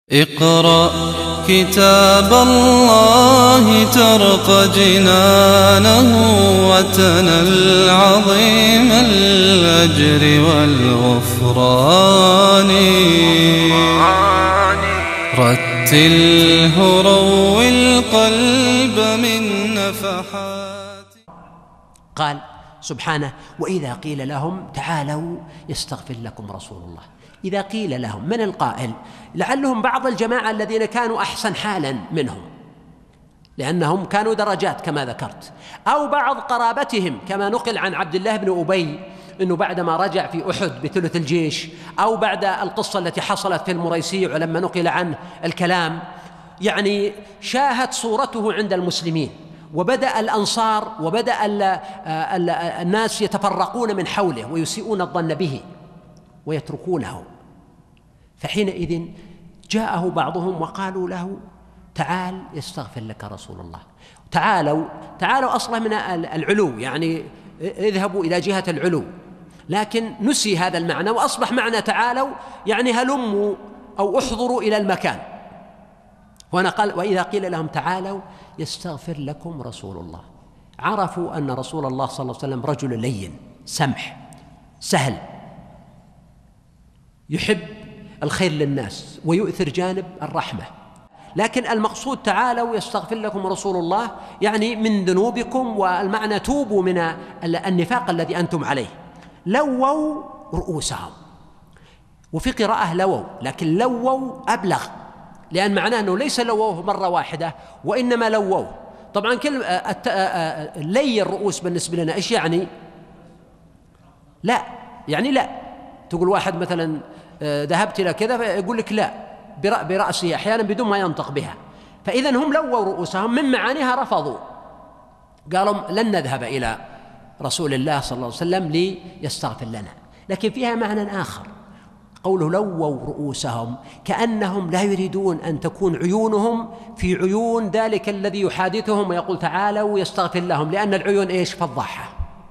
اقرأ كتاب الله ترق جنانه وتنل عظيم الأجر والغفران. رتله روي القلب من نفحات. قال سبحانه: وإذا قيل لهم تعالوا يستغفر لكم رسول الله. إذا قيل لهم، من القائل؟ لعلهم بعض الجماعة الذين كانوا أحسن حالا منهم، لأنهم كانوا درجات كما ذكرت، أو بعض قرابتهم كما نقل عن عبد الله بن أبي أنه بعدما رجع في أحد بثلث الجيش، أو بعد القصة التي حصلت في المريسيع ولما نقل عنه الكلام، يعني شاهت صورته عند المسلمين، وبدأ الأنصار وبدأ الناس يتفرقون من حوله ويسيئون الظن به ويتركونه. فحينئذ جاءه بعضهم وقالوا له: تعال يستغفر لك رسول الله. تعالوا أصلا من العلو، يعني اذهبوا إلى جهة العلو، لكن نسي هذا المعنى وأصبح معنى تعالوا يعني هلموا أو احضروا إلى المكان. وأنا قال: وإذا قيل لهم تعالوا يستغفر لكم رسول الله، عرفوا أن رسول الله صلى الله عليه وسلم رجل لين سمح سهل، يحب الخير للناس ويؤثر جانب الرحمة. لكن المقصود تعالوا يستغفر لكم رسول الله يعني من ذنوبكم، والمعنى توبوا من النفاق الذي أنتم عليه. لووا رؤوسهم، وفي قراءة لووا، لكن لووا أبلغ، لأن معناه أنه ليس لووه مرة واحدة وإنما لووه. طبعا كلمة لي الرؤوس بالنسبة لنا إيش يعني؟ لا، يعني لا. تقول واحد مثلا ذهبت إلى كذا فيقول لك لا برأسه أحيانا بدون ما ينطق بها. فإذا هم لووا رؤوسهم، من معانيها رفضوا، قالوا لن نذهب إلى رسول الله صلى الله عليه وسلم ليستغفر لنا. لكن فيها معنى آخر، قوله لووا رؤوسهم، كأنهم لا يريدون أن تكون عيونهم في عيون ذلك الذي يحادثهم ويقول تعالوا يستغفر لهم، لأن العيون إيش؟ فضحة،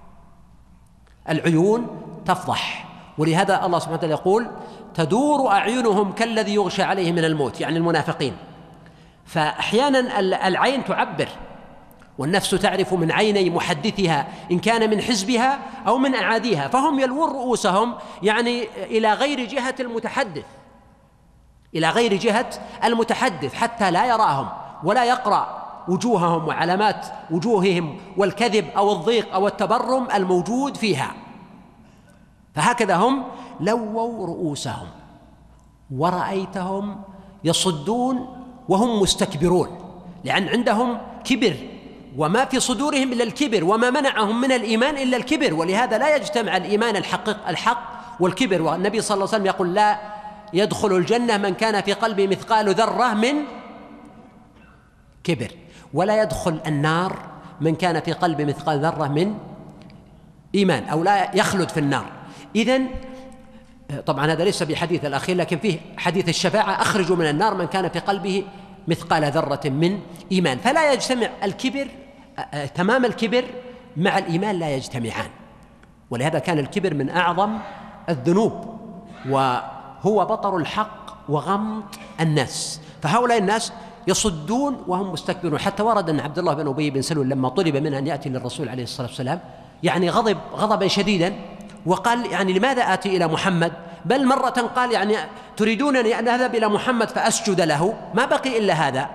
العيون تفضح. ولهذا الله سبحانه وتعالى يقول: تدور أعينهم كالذي يغشى عليه من الموت، يعني المنافقين. فأحيانا العين تعبر، والنفس تعرف من عيني محدثها إن كان من حزبها أو من أعاديها. فهم يلوون رؤوسهم يعني إلى غير جهة المتحدث، إلى غير جهة المتحدث، حتى لا يراهم ولا يقرأ وجوههم وعلامات وجوههم والكذب أو الضيق أو التبرم الموجود فيها. فهكذا هم لووا رؤوسهم، ورأيتهم يصدون وهم مستكبرون، لأن عندهم كبر، وما في صدورهم إلا الكبر، وما منعهم من الإيمان إلا الكبر. ولهذا لا يجتمع الإيمان الحق والكبر. والنبي صلى الله عليه وسلم يقول: لا يدخل الجنة من كان في قلبه مثقال ذرة من كبر، ولا يدخل النار من كان في قلبه مثقال ذرة من إيمان، أو لا يخلد في النار. إذن طبعا هذا ليس بحديث الأخير، لكن فيه حديث الشفاعة: أخرجوا من النار من كان في قلبه مثقال ذرة من إيمان. فلا يجتمع الكبر، تمام الكبر مع الإيمان لا يجتمعان. ولهذا كان الكبر من أعظم الذنوب، وهو بطر الحق وغمط الناس. فهؤلاء الناس يصدون وهم مستكبرون. حتى ورد أن عبد الله بن أبي بن سلول لما طلب منه أن يأتي للرسول عليه الصلاة والسلام يعني غضب غضبا شديدا، وقال: يعني لماذا آتي إلى محمد؟ بل مرة قال: يعني تريدونني أن أذهب إلى محمد فأسجد له؟ ما بقي إلا هذا.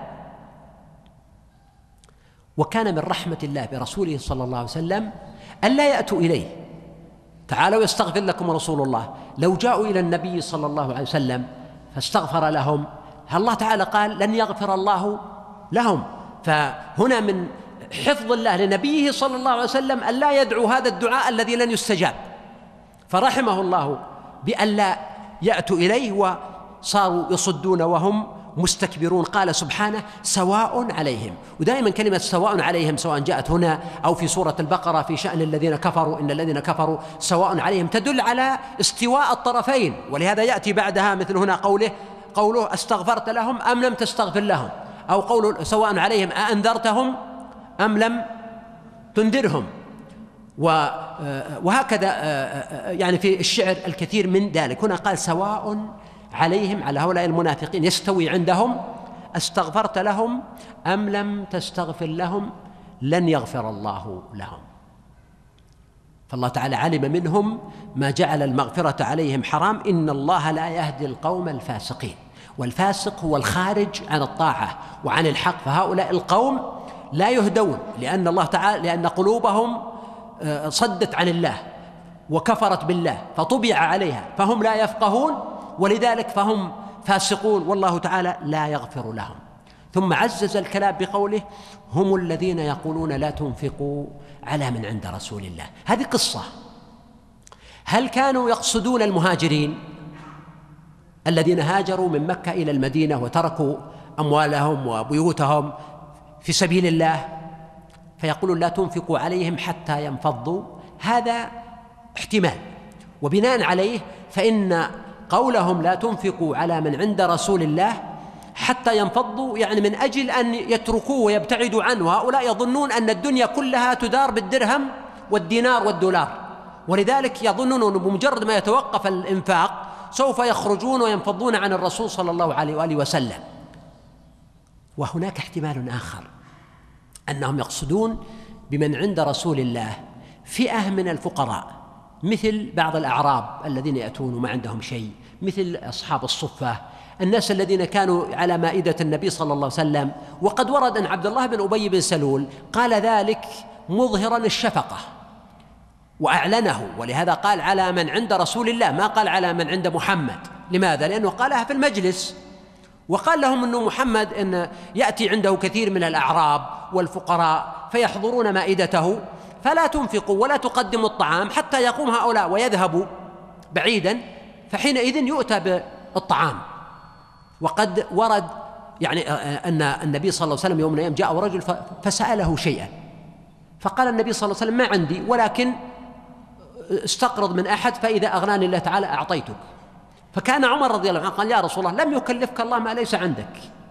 وكان من رحمة الله برسوله صلى الله عليه وسلم أن لا يأتوا إليه تعالوا يستغفر لكم رسول الله. لو جاءوا إلى النبي صلى الله عليه وسلم فاستغفر لهم، الله تعالى قال: لن يغفر الله لهم. فهنا من حفظ الله لنبيه صلى الله عليه وسلم أن لا يدعو هذا الدعاء الذي لن يستجاب، فرحمه الله بأن لا يأتوا إليه وصاروا يصدون وهم مستكبرون. قال سبحانه: سواء عليهم. ودائما كلمة سواء عليهم، سواء جاءت هنا أو في سورة البقرة في شأن الذين كفروا، إن الذين كفروا سواء عليهم، تدل على استواء الطرفين. ولهذا يأتي بعدها مثل هنا قوله استغفرت لهم أم لم تستغفر لهم، أو قول سواء عليهم أأنذرتهم أم لم تنذرهم. وهكذا يعني في الشعر الكثير من ذلك. هنا قال: سواء عليهم على هؤلاء المنافقين يستوي عندهم أستغفرت لهم أم لم تستغفر لهم لن يغفر الله لهم. فالله تعالى علم منهم ما جعل المغفرة عليهم حرام، إن الله لا يهدي القوم الفاسقين، والفاسق هو الخارج عن الطاعة وعن الحق، فهؤلاء القوم لا يهدون لأن الله تعالى لأن قلوبهم صدت عن الله وكفرت بالله فطبع عليها فهم لا يفقهون، ولذلك فهم فاسقون والله تعالى لا يغفر لهم. ثم عزز الكلام بقوله هم الذين يقولون لا تنفقوا على من عند رسول الله. هذه قصة. هل كانوا يقصدون المهاجرين الذين هاجروا من مكة إلى المدينة وتركوا أموالهم وبيوتهم في سبيل الله فيقولون لا تنفقوا عليهم حتى ينفضوا؟ هذا احتمال، وبناء عليه فإن قولهم لا تنفقوا على من عند رسول الله حتى ينفضوا يعني من أجل أن يتركوه ويبتعدوا عنه. هؤلاء يظنون أن الدنيا كلها تدار بالدرهم والدينار والدولار، ولذلك يظنون أنه بمجرد ما يتوقف الإنفاق سوف يخرجون وينفضون عن الرسول صلى الله عليه وآله وسلم. وهناك احتمال آخر أنهم يقصدون بمن عند رسول الله فئة من الفقراء مثل بعض الأعراب الذين يأتون وما عندهم شيء، مثل أصحاب الصفة، الناس الذين كانوا على مائدة النبي صلى الله عليه وسلم. وقد ورد أن عبد الله بن أبي بن سلول قال ذلك مظهرا الشفقة وأعلنه، ولهذا قال على من عند رسول الله ما قال على من عند محمد. لماذا؟ لأنه قالها في المجلس وقال لهم أنه محمد إن يأتي عنده كثير من الأعراب والفقراء فيحضرون مائدته فلا تنفقوا ولا تقدموا الطعام حتى يقوم هؤلاء ويذهبوا بعيدا، فحينئذ يؤتى بالطعام. وقد ورد يعني أن النبي صلى الله عليه وسلم يوم من الأيام جاء رجل فسأله شيئا فقال النبي صلى الله عليه وسلم ما عندي ولكن استقرض من أحد فإذا أغناني الله تعالى أعطيتك. فكان عمر رضي الله عنه قال يا رسول الله لم يكلفك الله ما ليس عندك.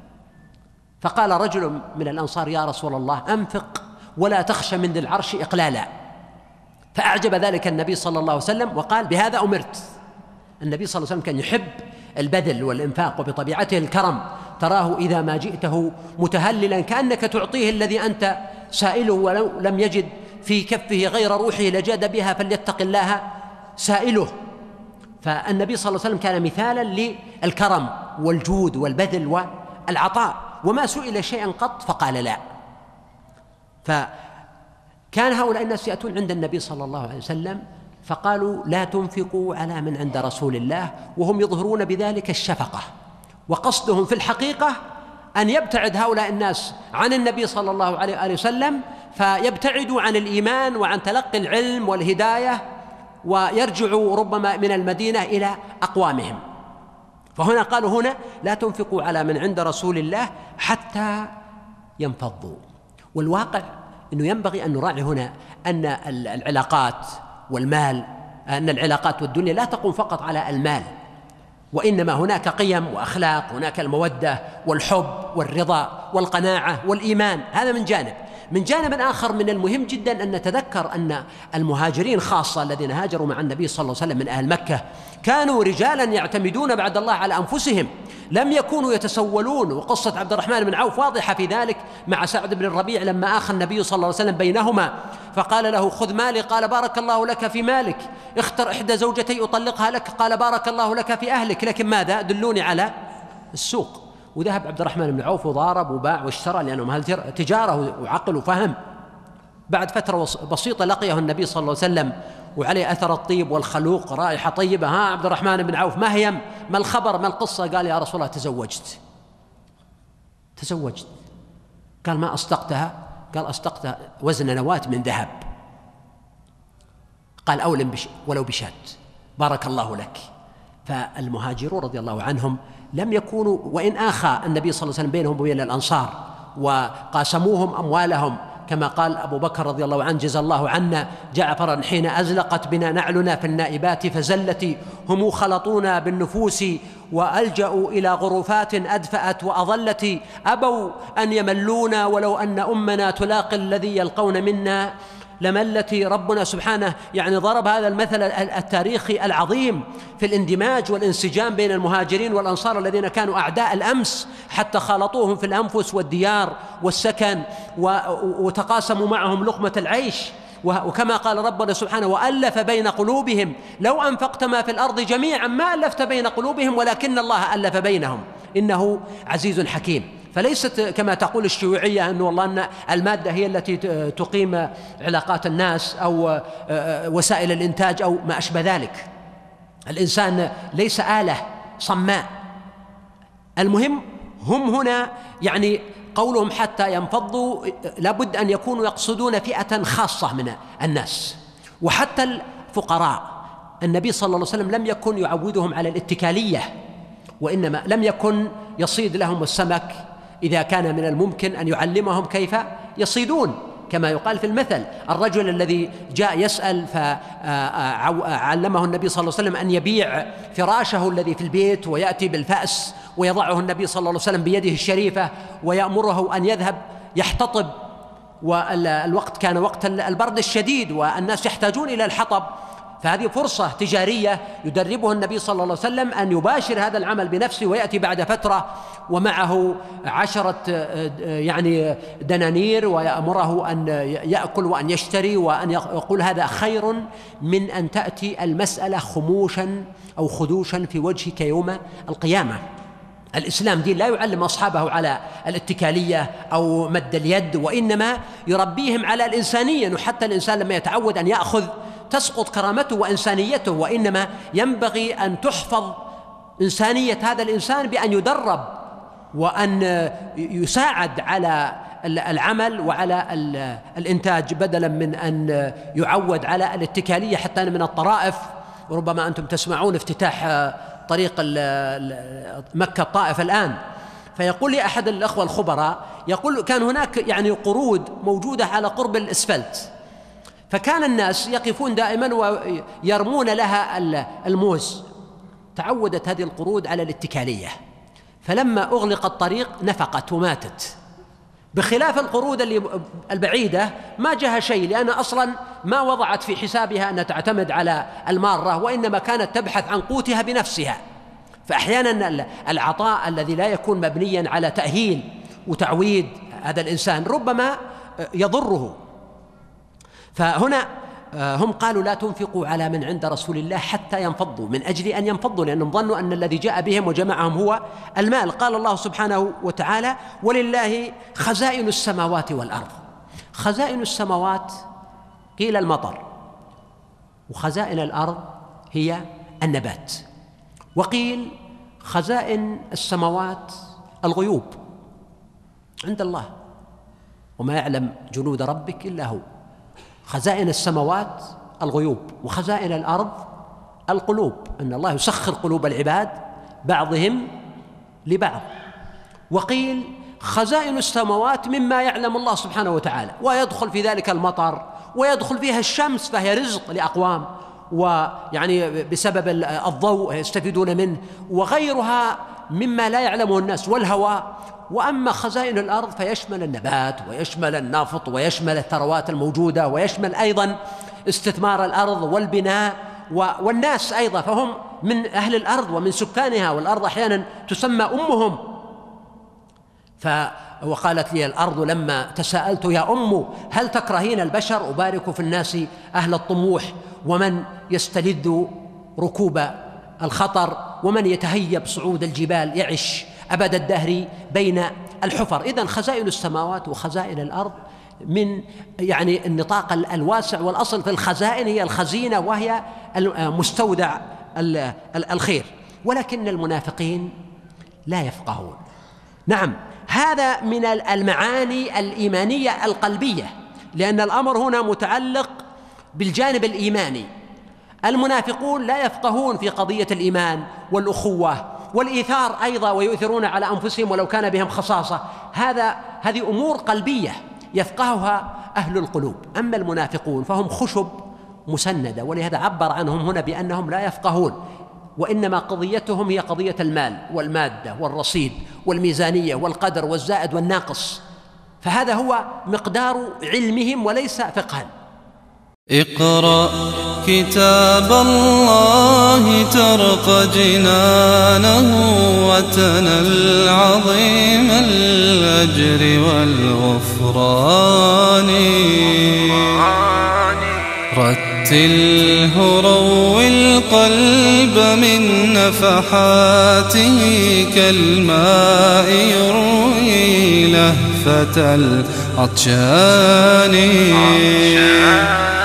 فقال رجل من الأنصار يا رسول الله أنفق ولا تخشى من ذي العرش إقلالا. فأعجب ذلك النبي صلى الله عليه وسلم وقال بهذا أمرت. النبي صلى الله عليه وسلم كان يحب البذل والإنفاق وبطبيعته الكرم، تراه إذا ما جئته متهللا كأنك تعطيه الذي أنت سائله، ولو لم يجد في كفه غير روحه لجاد بها فليتق الله سائله. فالنبي صلى الله عليه وسلم كان مثالا للكرم والجود والبذل والعطاء، وما سئل شيئا قط فقال لا. فكان هؤلاء الناس يأتون عند النبي صلى الله عليه وسلم فقالوا لا تنفقوا على من عند رسول الله، وهم يظهرون بذلك الشفقة، وقصدهم في الحقيقة أن يبتعد هؤلاء الناس عن النبي صلى الله عليه وآله وسلم فيبتعدوا عن الإيمان وعن تلقي العلم والهداية ويرجعوا ربما من المدينة إلى أقوامهم. فهنا قالوا هنا لا تنفقوا على من عند رسول الله حتى ينفضوا. والواقع أنه ينبغي أن نراعي هنا أن العلاقات والمال، أن العلاقات والدنيا لا تقوم فقط على المال، وإنما هناك قيم وأخلاق، هناك المودة والحب والرضا والقناعة والإيمان. هذا من جانب. من جانب آخر من المهم جدا أن نتذكر أن المهاجرين خاصة الذين هاجروا مع النبي صلى الله عليه وسلم من أهل مكة كانوا رجالا يعتمدون بعد الله على أنفسهم، لم يكونوا يتسولون. وقصة عبد الرحمن بن عوف واضحة في ذلك مع سعد بن الربيع لما آخى النبي صلى الله عليه وسلم بينهما فقال له خذ مالي، قال بارك الله لك في مالك، اختر إحدى زوجتي أطلقها لك، قال بارك الله لك في أهلك، لكن ماذا؟ دلوني على السوق. وذهب عبد الرحمن بن عوف وضارب وباع واشترى لأنهم أهل تجارة وعقل وفهم. بعد فترة بسيطة لقيه النبي صلى الله عليه وسلم وعليه أثر الطيب والخلوق، رائحة طيبة. ها عبد الرحمن بن عوف ما هي؟ ما الخبر؟ ما القصة؟ قال يا رسول الله تزوجت. قال ما أصدقتها؟ قال أصدقتها وزن نواة من ذهب. قال أولم ولو بشات، بارك الله لك. فالمهاجرون رضي الله عنهم لم يكونوا، وإن آخى النبي صلى الله عليه وسلم بينهم وبين الأنصار وقاسموهم أموالهم كما قال أبو بكر رضي الله عنه جزا الله عنا جعفرا حين أزلقت بنا نعلنا في النائبات فزلت هم خلطونا بالنفوس وألجأوا إلى غرفات أدفأت وأظلت أبوا أن يملونا ولو أن أمنا تلاقي الذي يلقون منا لما التي ربنا سبحانه يعني ضرب هذا المثل التاريخي العظيم في الاندماج والانسجام بين المهاجرين والأنصار الذين كانوا أعداء الأمس حتى خالطوهم في الأنفس والديار والسكن وتقاسموا معهم لقمة العيش. وكما قال ربنا سبحانه: وألف بين قلوبهم لو أنفقت ما في الأرض جميعا ما ألفت بين قلوبهم ولكن الله ألف بينهم إنه عزيز حكيم. فليست كما تقول الشيوعية أن والله أن المادة هي التي تقيم علاقات الناس أو وسائل الإنتاج أو ما أشبه ذلك. الإنسان ليس آلة صماء. المهم هم هنا يعني قولهم حتى ينفضوا لابد أن يكونوا يقصدون فئة خاصة من الناس. وحتى الفقراء النبي صلى الله عليه وسلم لم يكن يعودهم على الاتكالية، وإنما لم يكن يصيد لهم السمك إذا كان من الممكن أن يعلمهم كيف يصيدون، كما يقال في المثل: الرجل الذي جاء يسأل فعلمه النبي صلى الله عليه وسلم أن يبيع فراشه الذي في البيت ويأتي بالفأس ويضعه النبي صلى الله عليه وسلم بيده الشريفة ويأمره أن يذهب يحتطب، والوقت كان وقت البرد الشديد والناس يحتاجون إلى الحطب، فهذه فرصة تجارية يدربه النبي صلى الله عليه وسلم أن يباشر هذا العمل بنفسه، ويأتي بعد فترة ومعه 10 يعني دنانير ويأمره أن يأكل وأن يشتري وأن يقول: هذا خير من أن تأتي المسألة خموشا أو خدوشا في وجهك يوم القيامة. الإسلام دين لا يعلم أصحابه على الاتكالية أو مد اليد، وإنما يربيهم على الإنسانية، وحتى الإنسان لما يتعود أن يأخذ تسقط كرامته وإنسانيته، وإنما ينبغي أن تحفظ إنسانية هذا الإنسان بأن يدرب وأن يساعد على العمل وعلى الإنتاج بدلا من أن يعود على الاتكالية. حتى من الطرائف، وربما أنتم تسمعون افتتاح طريق مكة الطائف الآن، فيقول لي أحد الأخوة الخبراء يقول: كان هناك يعني قرود موجودة على قرب الإسفلت، فكان الناس يقفون دائما ويرمون لها الموز. تعودت هذه القرود على الاتكالية، فلما أغلق الطريق نفقت وماتت، بخلاف القرود البعيدة ما جاها شيء، لأن أصلا ما وضعت في حسابها أن تعتمد على المارة، وإنما كانت تبحث عن قوتها بنفسها. فأحيانا العطاء الذي لا يكون مبنيا على تأهيل وتعويد هذا الإنسان ربما يضره. فهنا هم قالوا: لا تنفقوا على من عند رسول الله حتى ينفضوا، من أجل أن ينفضوا، لأنهم ظنوا أن الذي جاء بهم وجمعهم هو المال. قال الله سبحانه وتعالى: ولله خزائن السماوات والأرض. خزائن السماوات قيل المطر، وخزائن الأرض هي النبات، وقيل خزائن السماوات الغيوب عند الله، وما يعلم جنود ربك إلا هو. خزائن السماوات الغيوب، وخزائن الأرض القلوب، أن الله يسخر قلوب العباد بعضهم لبعض. وقيل خزائن السماوات مما يعلم الله سبحانه وتعالى، ويدخل في ذلك المطر، ويدخل فيها الشمس فهي رزق لأقوام، ويعني بسبب الضوء يستفيدون منه، وغيرها مما لا يعلمه الناس، والهواء. وأما خزائن الأرض فيشمل النبات ويشمل النفط ويشمل الثروات الموجودة، ويشمل أيضا استثمار الأرض والبناء والناس أيضا، فهم من أهل الأرض ومن سكانها، والأرض أحيانا تسمى أمهم. وقالت لي الأرض لما تساءلت: يا أم هل تكرهين البشر؟ أبارك في الناس أهل الطموح، ومن يستلذ ركوب الخطر، ومن يتهيب صعود الجبال يعش أبد الدهر بين الحفر. إذن خزائن السماوات وخزائن الأرض من يعني النطاق الواسع، والأصل في الخزائن هي الخزينة، وهي مستودع الخير. ولكن المنافقين لا يفقهون. نعم، هذا من المعاني الإيمانية القلبية، لأن الأمر هنا متعلق بالجانب الإيماني. المنافقون لا يفقهون في قضية الإيمان والأخوة والإيثار أيضا، ويؤثرون على أنفسهم ولو كان بهم خصاصة. هذه أمور قلبية يفقهها أهل القلوب. أما المنافقون فهم خشب مسندة، ولهذا عبر عنهم هنا بأنهم لا يفقهون، وإنما قضيتهم هي قضية المال والمادة والرصيد والميزانية والقدر والزائد والناقص، فهذا هو مقدار علمهم وليس فقها. اقرأ كتاب الله ترق جنانه وتنل عظيم الأجر والغفران. رتله روي القلب من نفحاته كالماء يروي لهفة العطشان.